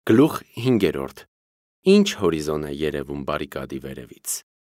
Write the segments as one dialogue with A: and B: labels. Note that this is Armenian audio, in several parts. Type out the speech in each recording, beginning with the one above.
A: Գլուխ 5. Ինչ հորիզոն է երևում բարիկադի վերևից։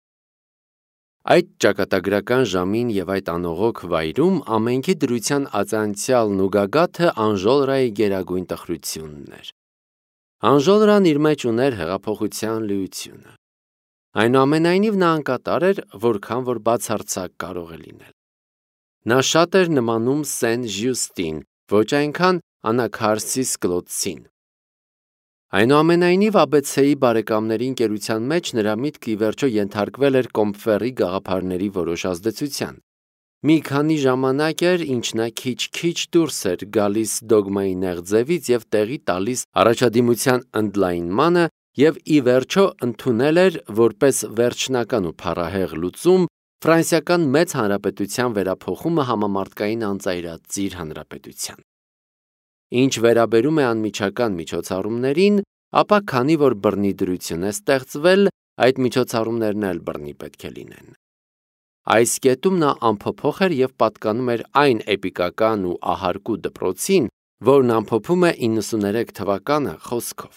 A: Այդ ճակատագրական ժամին և այդ անողոք վայրում ամենքի դրության ածանցյալն ու գագաթը Անժոլրայի գերագույն տխրությունն էր։ Անժոլրան իր մեջ ուներ հեղափոխության լիությունը։ Այնուամենայնիվ նա անկատար էր, որքան որ բացարձակ կարող է լինել։ Նա շատ էր նմանում Սեն Ժյուստին, ոչ այնքան Անաքարսիս Կլոդսին։ Այնուամենայնիվ ABC-ի բարեկամների ընկերության մեջ նրա միտքը ի վերջո ենթարկվել էր Կոմֆերի գաղափարների որոշ ազդեցության։ Մի քանի ժամանակ էր, ինչ նա քիչ-քիչ դուրս էր գալիս դոգմայի նեղ ձևից և տեղի տալիս առաջադիմության ընդլայնմանը և ի վերջո ընդունել էր որպես վերջնական ու փառահեղ լուծում Ֆրանսիական Մեծ Հանրապետության վերափոխումը համամարտկային անծայրածիր հանրապետության։ Ինչ վերաբերում է անմիջական միջոցառումներին, ապա քանի որ բռնի դրություն է ստեղծվել, այդ միջոցառումներն էլ բռնի պետք է լինեն։ Այս կետում նա ամփոփող էր և պատկանում էր այն էպիկական ու ահարկու դպրոցին, որն ամփոփում է 93 թվականը խոսքով։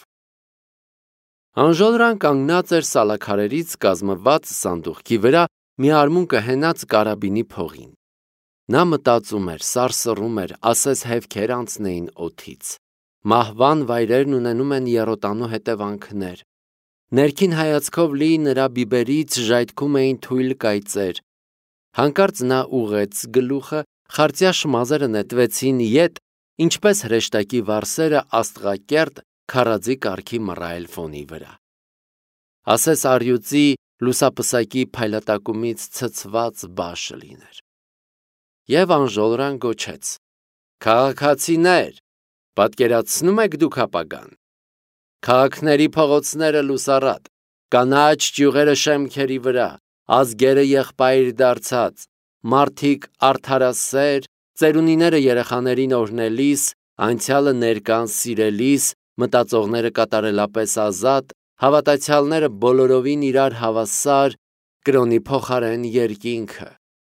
A: Անժոլրան կանգնած էր սալաքարերից կազմված սանդուղքի վրա մի արմունկը հենած կարաբինի փողին։ Նա մտածում էր, սարսռում էր, ասես հևքեր անցնեին օդից։ Մահվան վայրերն ունենում են եռոտանու հետևանքներ։ Ներքին հայացքով լի նրա բիբերից ժայթքում էին թույլ կայծեր։ Հանկարծ նա ուղղեց գլուխը, խարծյա շմազերը նետվեցին ետ, ինչպես հրեշտակի վարսերը աստղակերտ քարաձի կարգի մռայլ ֆոնի վրա։ Ասես առյուծի լուսապսակի փայլատակումից ցցված բաշը լիներ։ Եվ Անժոլրան գոչեց. «Քաղաքացիներ, պատկերացնո՞ւմ եք դուք ապագան։ Քաղաքների փողոցները լուսառատ, կանաչ ճյուղերը շեմքերի վրա, ազգերը եղբայր դարձած, մարդիկ արդարասեր, ծերունիները երեխաներին օրհնելիս, անցյալը ներկան սիրելիս, մտածողները կատարելապես ազատ, հավատացյալները բոլորովին իրար հավասար, կրոնի փոխարեն երկինքը։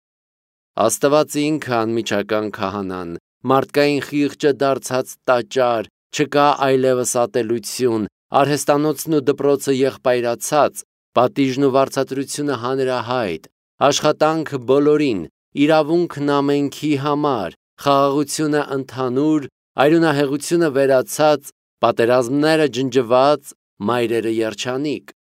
A: Աստված ինքը անմիջական քահանան, մարդկային խիղճը դարձած տաճար, չկա այլևս ատելություն, արհեստանոցն ու դպրոցը եղբայրացած, պատիժն ու վարձատրությունը հանրահայտ, աշխատանքը բոլորին, իրավունքն ամենքի համար, խաղաղությունը ընդհանուր, այրունահեղությունը վերացած, պատերազմները ջնջված, մայրերը երջանիկ։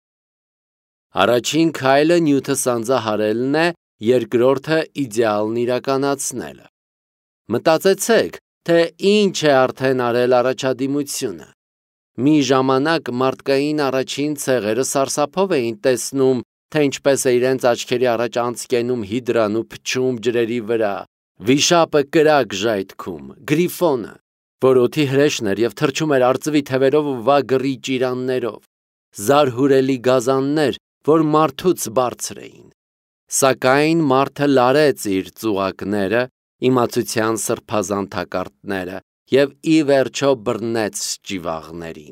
A: Առաջին քայլը նյութը սանձահարելն է, երկրորդը իդեալն իրականացնելը։ Մտածեցեք, թե ինչ է արդեն արել առաջադիմությունը։ Մի ժամանակ մարդկային առաջին ցեղերը սարսափով էին տեսնում, թե ինչպես է իրենց աչքերի առաջ անցկենում հիդրան ու փչում ջրերի վրա, վիշապը կրակ ժայթքում, գրիֆոնը, որ օդի հրեշն էր և թռչում էր արծվի թևերով ու վագրի ճիրաններով, զարհուրելի գազաններ, որ մարդուց բարձր էին։ Սակայն մարդը լարեց իր ծուղակները, իմացության սրբազան թակարդները և ի վերջո բռնեց ճիվաղներին։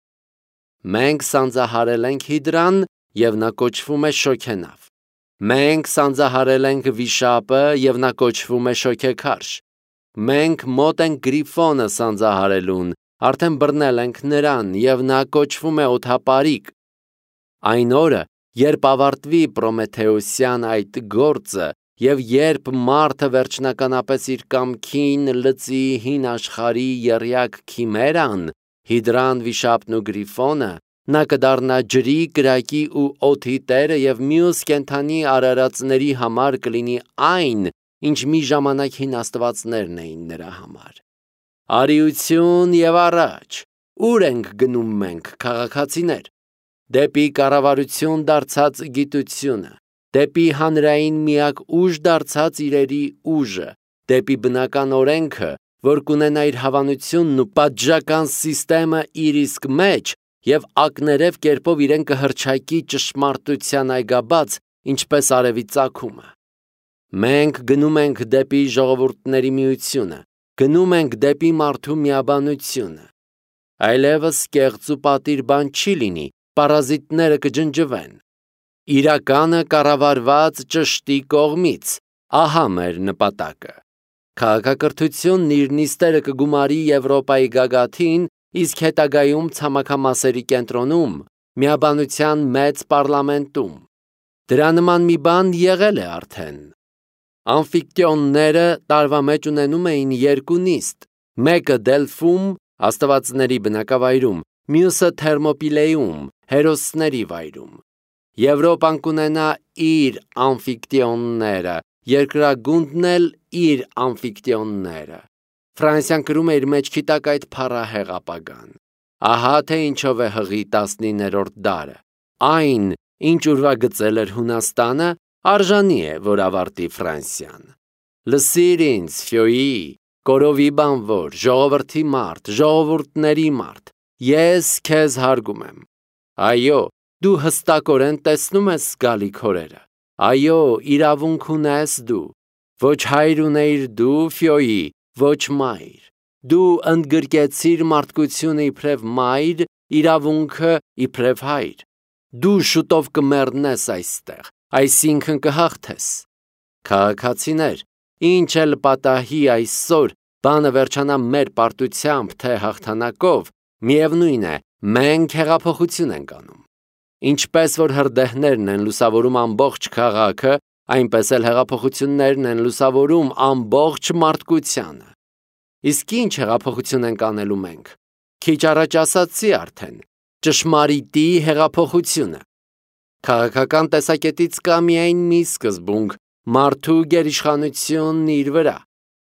A: Մենք սանձահարել ենք հիդրան և նա կոչվում է շոգենավ։ Մենք սանձահարել ենք վիշապը և նա կոչվում է շոգեքարշ։ Մենք մոտ ենք գրիֆոնը սանձահարելուն, արդեն բռնել ենք նրան և նա կոչվում է օդապարիկ։ Այն օրը, երբ ավարտվի Պրոմեթեոսյան այդ գործը և երբ մարդը վերջնականապես իր կամքին լծի հին աշխարհի եռյակ քիմերան, հիդրան, վիշապն ու գրիֆոնը, նա կդառնա ջրի, կրակի ու օդի տերը և մյուս կենդանի արարածների համար կլինի այն, ինչ մի ժամանակ հին աստվածներն էին նրա համար։ Արիություն և առաջ, ուր ենք գնում մենք, քաղաքացիներ։ Դեպի կառավարություն դարձած գիտությունը, դեպի հանրային միակ ուժ դարձած իրերի ուժը, դեպի բնական օրենքը, որ կունենա իր հավանությունն ու պատժական սիստեմը իր իսկ մեջ և ակներև կերպով իրեն կհռչակի ճշմարտության այգաբաց, ինչպես արևի ծագումը։ Մենք գնում ենք դեպի ժողովուրդների միությունը, գնում ենք դեպի մարդու միաբանությունը։ Այլևս կեղծ ու պատիր բան չի լինի, պարազիտները կջնջվեն։ Իրականը կառավարված ճշտի կողմից, ահա մեր նպատակը։ Քաղաքակրթությունն իր նիստերը կգումարի Եվրոպայի գագաթին իսկ հետագայում ցամաքամասերի կենտրոնում, միաբանության մեծ պարլամենտում։ Դրա նման մի բան եղել է արդեն։ Ամֆիկտիոնները տարվա մեջ ունենում էին երկու նիստ, մեկը Դելֆում, աստվածների բնակավայրում, մյուսը Թերմոպիլեում, հերոսների վայրում։ Եվրոպան կունենա իր ամֆիկտիոնները, երկրագունդն էլ իր ամֆիկտիոնները։ Ֆրանսիան կրում է իր մեջքի տակ այդ փառահեղ ապագան։ Ահա թե ինչով է հղի 19-րդ դարը։ Այն, ինչ ուրվագծել էր Հունաստանը, արժանի է, որ ավարտի Ֆրանսիան։ Լսիր ինձ, Ֆյոյի, կորովի բանվոր, ժողովրդի մարդ, ժողովուրդների մարդ, ես քեզ հարգում եմ։ Այո, դու հստակորեն տեսնում ես զգալի քորերը։ Այո, իրավունք ունես դու։ Ոչ հայր ունեիր դու, Ֆյոյի, ոչ մայր։ Դու ընդգրկեցիր մարդկությունը իբրև մայր, իրավունքը իբրև հայր։ Դու շուտով կմեռնես այստեղ, այսինքն կհաղթես։ Քաղաքացիներ, ինչ էլ պատահի այսօր, բանը վերջանա մեր պարտությամբ, թե հաղթանակով, միևնույն է, մենք հեղափոխություն ենք անում։ Ինչպես որ հրդեհներն են լուսավորում ամբողջ քաղաքը, այնպես էլ հեղափոխություններն են լուսավորում ամբողջ մարդկությանը։ Իսկ ինչ հեղափոխություն ենք անելու մենք։ Քիչ առաջ ասացի արդեն, ճշմարիտի հեղափոխությունը։ Քաղաքական տեսակետից կա միայն մի սկզբունք՝ մարդու գերիշխանությունն իր վրա։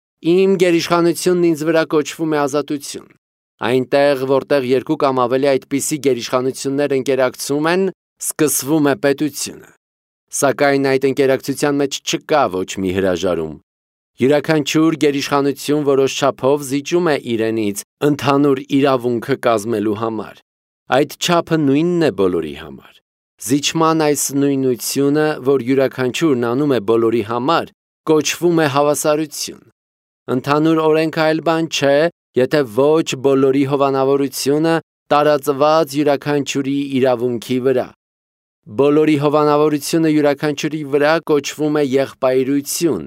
A: Իմ գերիշխանությունն ինձ վրա կոչվում է ազատություն։ Այնտեղ, որտեղ երկու կամ ավելի այդպիսի գերիշխանություններ ընկերակցում են, սկսվում է պետությունը։ Սակայն այդ ընկերակցության մեջ չկա ոչ մի հրաժարում։ Յուրաքանչյուր գերիշխանություն որոշ չափով զիջում է իրենից ընդհանուր իրավունքը կազմելու համար։ Այդ չափը նույնն է բոլորի համար։ Զիջման այս նույնությունը, որ յուրաքանչյուրն անում է բոլորի համար, կոչվում է հավասարություն։ Ընդհանուր օրենքը այլ բան չէ, եթե ոչ բոլորի հովանավորությունը տարածված յուրաքանչյուրի իրավունքի վրա։ Բոլորի հովանավորությունը յուրաքանչյուրի վրա կոչվում է եղբայրություն։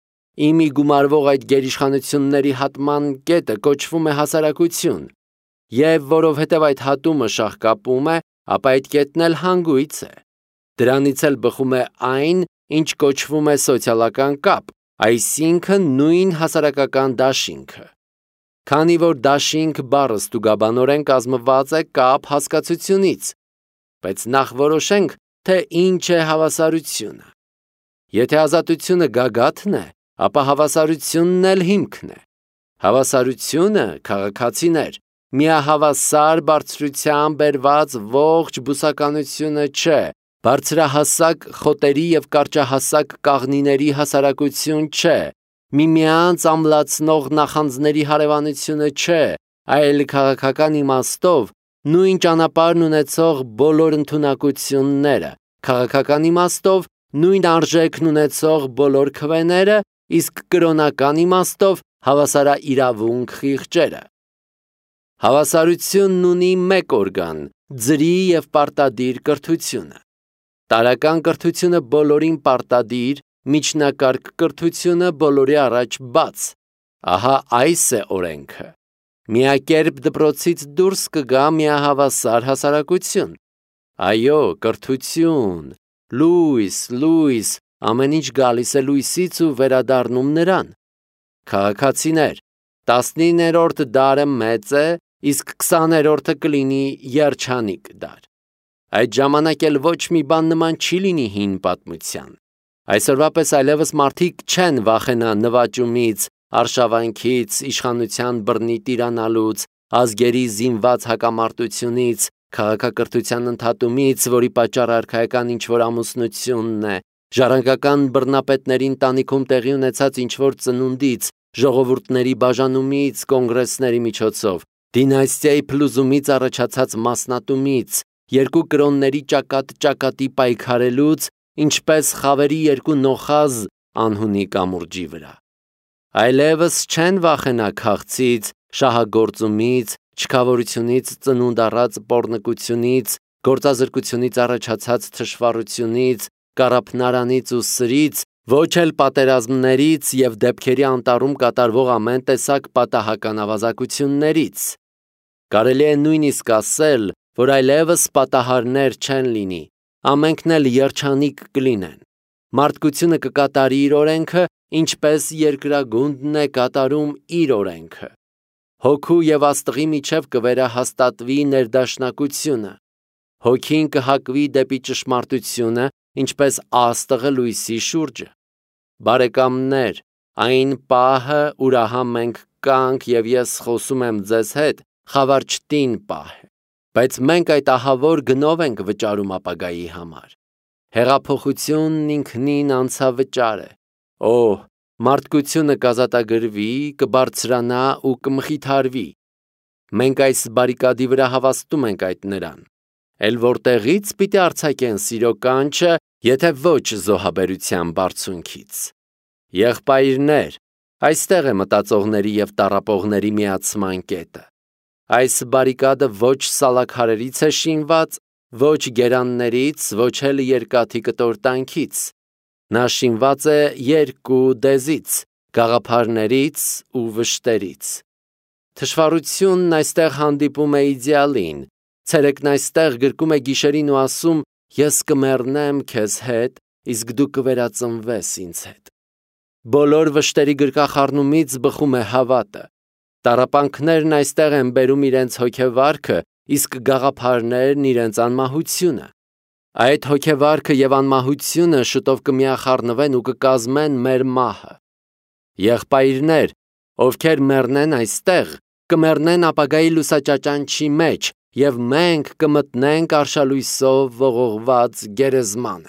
A: Իմի գումարվող այդ գերիշխանությունների հատման կետը կոչվում է հասարակություն։ Եվ որովհետև այդ հատումը շահկապում է, ապա այդ կետն էլ հանգույց է։ Դրանից էլ բխում է այն, ինչ կոչվում է սոցիալական կապ, այսինքն նույն հասարակական դաշինքը։ Քանի որ դաշինք բառը ստուգաբանորեն կազմված է կապ հասկացությունից, բայց նախ որոշենք, թե ինչ է հավասարությունը։ Եթե ազատությունը գագաթն է, ապա հավասարությունն էլ հիմքն է։ Հավասարությունը, քաղաքացիներ, միահավասար բարձրությամբ բերված ողջ բուսականությունը չէ, բարձրահասակ խոտերի և կարճահասակ կաղնիների հասարակություն չէ, միմյանց ամլացնող նախանձների հարևանությունը չէ, այլ քաղաքական իմաստով նույն ճանապարհն ունեցող բոլոր ընդունակությունները, քաղաքական իմաստով նույն արժեքն ունեցող բոլոր քվեները, իսկ կրոնական իմաստով հավասարաիրավունք խիղճերը։ Հավասարությունն ունի մեկ օրգան՝ ձրի և պարտադիր կրթությունը։ Տարրական կրթությունը բոլորին պարտադիր, միջնակարգ կրթությունը բոլորի առաջ բաց։ Ահա այս է օրենքը։ Միակերպ դպրոցից դուրս կգա միահավասար հասարակություն։ Այո, կրթություն, լույս, ամեն ինչ գալիս է լույսից ու վերադառնում նրան։ Քաղաքացիներ, 19-րդ դարը մեծ է, իսկ 20-րդը կլինի երջանիկ դար։ Այդ ժամանակ էլ ոչ մի բան նման չի լինի հին պատմության։ Այսօրվա պես այլևս մարդիկ չեն վախենա նվաճումից, արշավանքից, իշխանության բռնի տիրանալուց, ազգերի զինված հակամարտությունից, քաղաքակրթության ընդհատումից, որի պատճառը արքայական ինչ-որ ամուսնությունն է, ժառանգական բռնապետների ընտանիքում տեղի ունեցած ինչ-որ ծնունդից, ժողովուրդների բաժանումից կոնգրեսների միջոցով, դինաստիայի փլուզումից առաջացած մասնատումից, երկու կրոնների ճակատի պայքարելուց, ինչպես խավերի երկու նոխազ անհունի կամուրջի վրա։ Այլևս չեն վախենա քաղցից, շահագործումից, չքավորությունից, ծնունդ առած պոռնկությունից, գործազրկությունից առաջացած թշվառությունից, կառափնարանից ու սրից, ոչ էլ պատերազմներից և դեպքերի անտառում կատարվող ամեն տեսակ պատահական ավազակություններից։ Կարելի է նույնիսկ ասել, որ այլևս պատահարներ չեն լինի, ամենքն էլ երջանիկ կլինեն։ Մարդկությունը կկատարի իր օրենքը, ինչպես երկրագունդն է կատարում իր օրենքը։ Հոգու և աստղի միջև կվերահաստատվի ներդաշնակությունը։ Հոգին կհակվի դեպի ճշմարտությունը, ինչպես աստղը լույսի շուրջը։ Բարեկամներ, այն պահը, ուրահա մենք կանք և ես խոսում եմ ձեզ հետ, խավարչտին պահ է, բայց մենք այդ ահավոր գնով ենք վճարում ապագայի համար։ Հեղափոխությունն ինքնին անցավճար է։ Օհ, մարդկությունը կազատագրվի, կբարձրանա ու կմխիթարվի։ Մենք այս բարիկադի վրա հավաստում ենք այդ նրան։ Էլ որտեղից պիտի արձակեն սիրո կանչը, եթե ոչ զոհաբերության բարձունքից։ Եղբայրներ, այստեղ է մտածողների և տառապողների միացման կետը։ Այս բարիկադը ոչ սալաքարերից է շինված, ոչ գերաններից, ոչ էլ երկաթի կտորտանքից։ Նա շինված է երկու դեզից, գաղափարներից ու վշտերից։ Թշվառությունն այստեղ հանդիպում է իդեալին, ցերեկն այստեղ գրկում է գիշերին ու ասում. «Ես կմեռնեմ քեզ հետ, իսկ դու կվերածնվես ինձ հետ»։ Բոլոր վշտերի գրկախառնումից բխում է հավատը։ Տառապանքներն այստեղ են բերում իրենց հոգեվարքը, իսկ գաղափարներն իրենց անմահությունը։ Այդ հոգեվարքը և անմահությունը շուտով կմիախառնվեն ու կկազմեն մեր մահը։ Եղբայրներ, ովքեր մեռնեն այստեղ, կմեռնեն ապագայի լուսաճաճանչի մեջ, և մենք կմտնենք արշալույսով ողողված գերեզմանը։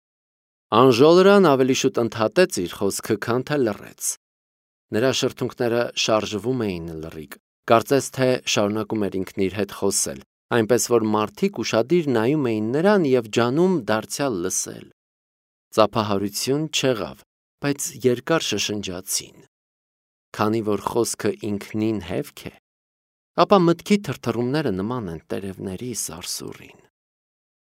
A: Անժոլրան ավելի շուտ ընդհատեց իր խոսքը, քան թե լռեց։ Նրա շրթունքները շարժվում էին լռիկ, կարծես թե շարունակում էր ինքն իր հետ խոսել, այնպես որ մարդիկ ուշադիր նայում էին նրան և ջանում դարձյալ լսել։ Ծափահարություն չեղավ, բայց երկար շշնջացին։ Քանի որ խոսքը ինքնին հևք է, ապա մտքի թրթռումները նման են տերևների սարսուռին։